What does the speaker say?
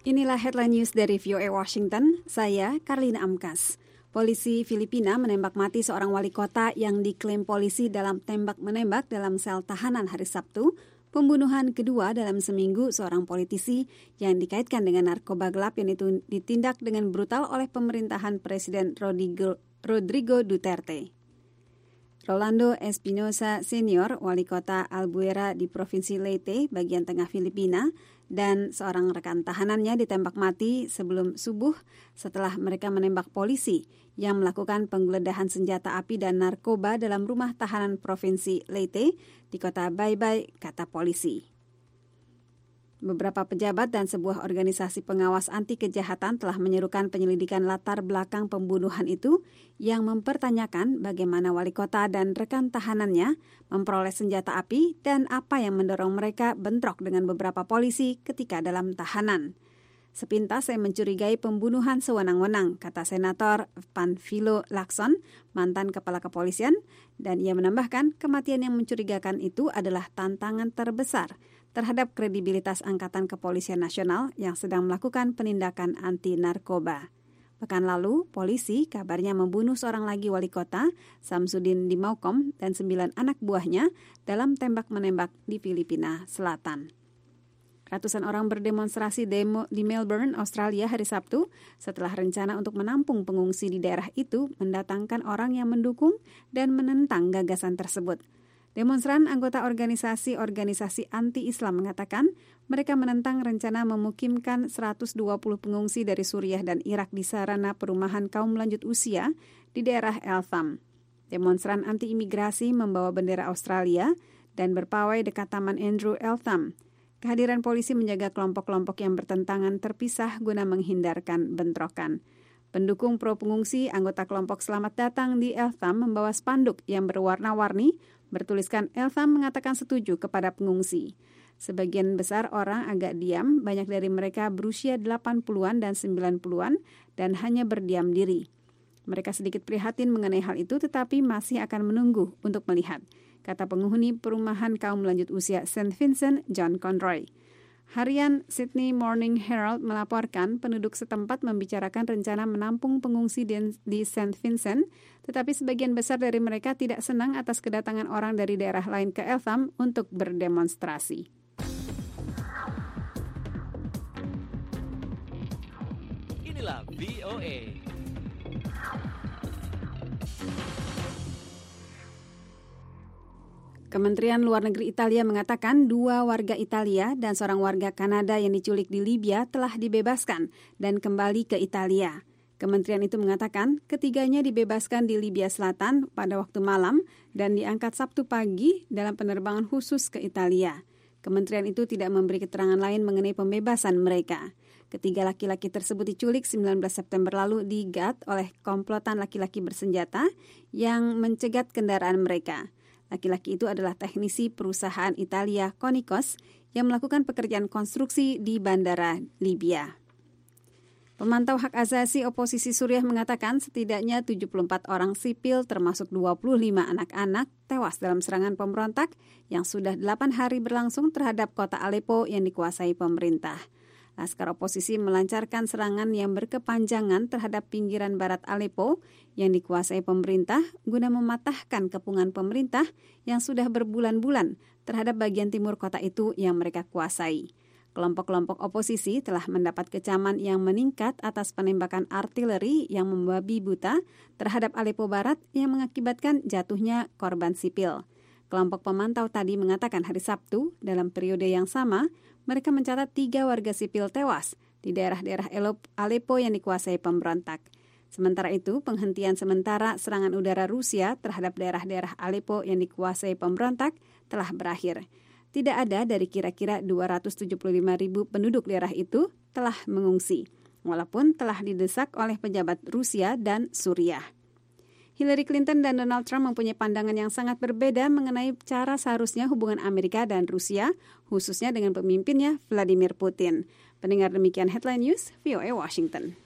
Inilah headline news dari VOA Washington, saya Karlina Amkas. Polisi Filipina menembak mati seorang wali kota yang diklaim polisi dalam tembak-menembak dalam sel tahanan hari Sabtu, pembunuhan kedua dalam seminggu seorang politisi yang dikaitkan dengan narkoba gelap yang ditindak dengan brutal oleh pemerintahan Presiden Rodrigo Duterte. Rolando Espinosa Senior, wali kota Albuera di Provinsi Leyte, bagian tengah Filipina, dan seorang rekan tahanannya ditembak mati sebelum subuh setelah mereka menembak polisi yang melakukan penggeledahan senjata api dan narkoba dalam rumah tahanan Provinsi Leyte di kota Baybay, kata polisi. Beberapa pejabat dan sebuah organisasi pengawas anti kejahatan telah menyerukan penyelidikan latar belakang pembunuhan itu yang mempertanyakan bagaimana wali kota dan rekan tahanannya memperoleh senjata api dan apa yang mendorong mereka bentrok dengan beberapa polisi ketika dalam tahanan. Sepintas saya mencurigai pembunuhan sewenang-wenang, kata Senator Panfilo Lacson, mantan kepala kepolisian, dan ia menambahkan kematian yang mencurigakan itu adalah tantangan terbesar terhadap kredibilitas Angkatan Kepolisian Nasional yang sedang melakukan penindakan anti-narkoba. Pekan lalu, polisi kabarnya membunuh seorang lagi wali kota, Samsudin Dimaukom, dan 9 anak buahnya dalam tembak-menembak di Filipina Selatan. Ratusan orang berdemonstrasi di Melbourne, Australia hari Sabtu setelah rencana untuk menampung pengungsi di daerah itu mendatangkan orang yang mendukung dan menentang gagasan tersebut. Demonstran anggota organisasi anti-Islam mengatakan mereka menentang rencana memukimkan 120 pengungsi dari Suriah dan Irak di sarana perumahan kaum lanjut usia di daerah Eltham. Demonstran anti-imigrasi membawa bendera Australia dan berpawai dekat Taman Andrew Eltham. Kehadiran polisi menjaga kelompok-kelompok yang bertentangan terpisah guna menghindarkan bentrokan. Pendukung pro-pengungsi anggota kelompok Selamat Datang di Eltham membawa spanduk yang berwarna-warni bertuliskan Eltham mengatakan setuju kepada pengungsi. Sebagian besar orang agak diam, banyak dari mereka berusia 80-an dan 90-an dan hanya berdiam diri. Mereka sedikit prihatin mengenai hal itu tetapi masih akan menunggu untuk melihat, kata penghuni perumahan kaum lanjut usia St. Vincent, John Conroy. Harian Sydney Morning Herald melaporkan penduduk setempat membicarakan rencana menampung pengungsi di St. Vincent, tetapi sebagian besar dari mereka tidak senang atas kedatangan orang dari daerah lain ke Eltham untuk berdemonstrasi. Inilah VOA. Kementerian Luar Negeri Italia mengatakan 2 warga Italia dan seorang warga Kanada yang diculik di Libya telah dibebaskan dan kembali ke Italia. Kementerian itu mengatakan ketiganya dibebaskan di Libya Selatan pada waktu malam dan diangkat Sabtu pagi dalam penerbangan khusus ke Italia. Kementerian itu tidak memberi keterangan lain mengenai pembebasan mereka. Ketiga laki-laki tersebut diculik 19 September lalu di Gat oleh komplotan laki-laki bersenjata yang mencegat kendaraan mereka. Laki-laki itu adalah teknisi perusahaan Italia Konikos yang melakukan pekerjaan konstruksi di bandara Libya. Pemantau hak asasi oposisi Suriah mengatakan setidaknya 74 orang sipil termasuk 25 anak-anak tewas dalam serangan pemberontak yang sudah 8 hari berlangsung terhadap kota Aleppo yang dikuasai pemerintah. Laskar oposisi melancarkan serangan yang berkepanjangan terhadap pinggiran barat Aleppo yang dikuasai pemerintah guna mematahkan kepungan pemerintah yang sudah berbulan-bulan terhadap bagian timur kota itu yang mereka kuasai. Kelompok-kelompok oposisi telah mendapat kecaman yang meningkat atas penembakan artileri yang membabi buta terhadap Aleppo Barat yang mengakibatkan jatuhnya korban sipil. Kelompok pemantau tadi mengatakan hari Sabtu, dalam periode yang sama, mereka mencatat 3 warga sipil tewas di daerah-daerah Aleppo yang dikuasai pemberontak. Sementara itu, penghentian sementara serangan udara Rusia terhadap daerah-daerah Aleppo yang dikuasai pemberontak telah berakhir. Tidak ada dari kira-kira 275.000 penduduk daerah itu telah mengungsi, walaupun telah didesak oleh pejabat Rusia dan Suriah. Hillary Clinton dan Donald Trump mempunyai pandangan yang sangat berbeda mengenai cara seharusnya hubungan Amerika dan Rusia, khususnya dengan pemimpinnya Vladimir Putin. Pendengar demikian Headline News, VOA Washington.